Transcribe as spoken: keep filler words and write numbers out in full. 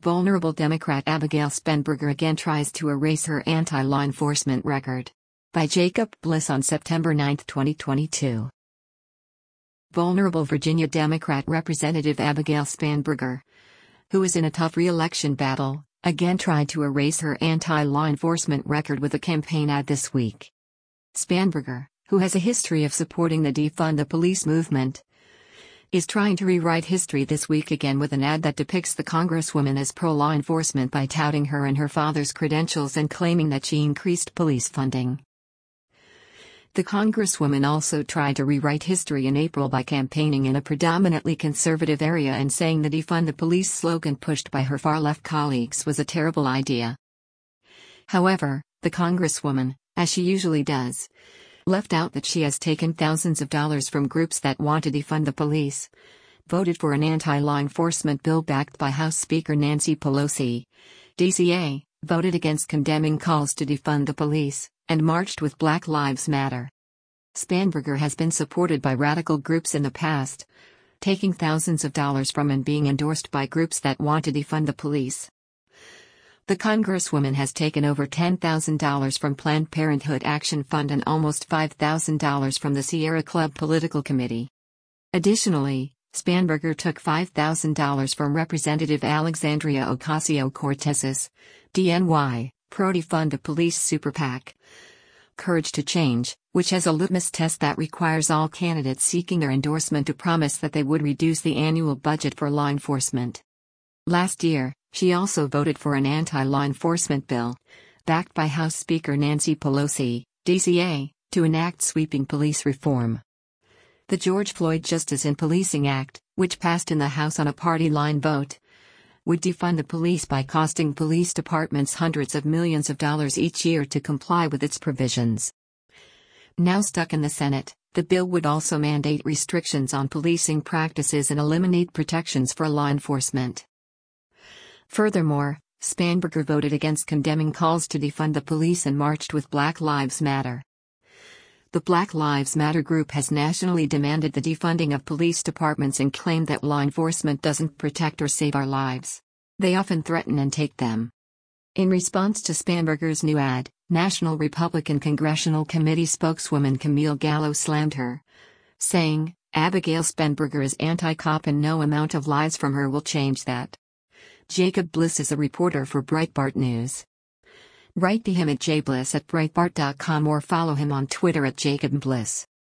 Vulnerable Democrat Abigail Spanberger again tries to erase her anti-law enforcement record. By Jacob Bliss on September ninth, twenty twenty-two. Vulnerable Virginia Democrat Representative Abigail Spanberger, who is in a tough re-election battle, again tried to erase her anti-law enforcement record with a campaign ad this week. Spanberger, who has a history of supporting the Defund the Police movement, is trying to rewrite history this week again with an ad that depicts the Congresswoman as pro-law enforcement by touting her and her father's credentials and claiming that she increased police funding. The Congresswoman also tried to rewrite history in April by campaigning in a predominantly conservative area and saying the Defund the Police slogan pushed by her far-left colleagues was a terrible idea. However, the Congresswoman, as she usually does, left out that she has taken thousands of dollars from groups that want to defund the police, voted for an anti-law enforcement bill backed by House Speaker Nancy Pelosi, D C A, voted against condemning calls to defund the police, and marched with Black Lives Matter. Spanberger has been supported by radical groups in the past, taking thousands of dollars from and being endorsed by groups that want to defund the police. The Congresswoman has taken over ten thousand dollars from Planned Parenthood Action Fund and almost five thousand dollars from the Sierra Club Political Committee. Additionally, Spanberger took five thousand dollars from Representative Alexandria Ocasio-Cortez's D N Y, Pro-Defund the Police Super PAC, Courage to Change, which has a litmus test that requires all candidates seeking their endorsement to promise that they would reduce the annual budget for law enforcement. Last year, she also voted for an anti-law enforcement bill, backed by House Speaker Nancy Pelosi, D C A, to enact sweeping police reform. The George Floyd Justice in Policing Act, which passed in the House on a party-line vote, would defund the police by costing police departments hundreds of millions of dollars each year to comply with its provisions. Now stuck in the Senate, the bill would also mandate restrictions on policing practices and eliminate protections for law enforcement. Furthermore, Spanberger voted against condemning calls to defund the police and marched with Black Lives Matter. The Black Lives Matter group has nationally demanded the defunding of police departments and claimed that law enforcement doesn't protect or save our lives. They often threaten and take them. In response to Spanberger's new ad, National Republican Congressional Committee spokeswoman Camille Gallo slammed her, saying, "Abigail Spanberger is anti-cop and no amount of lies from her will change that." Jacob Bliss is a reporter for Breitbart News. Write to him at jbliss at breitbart dot com or follow him on Twitter at Jacob Bliss.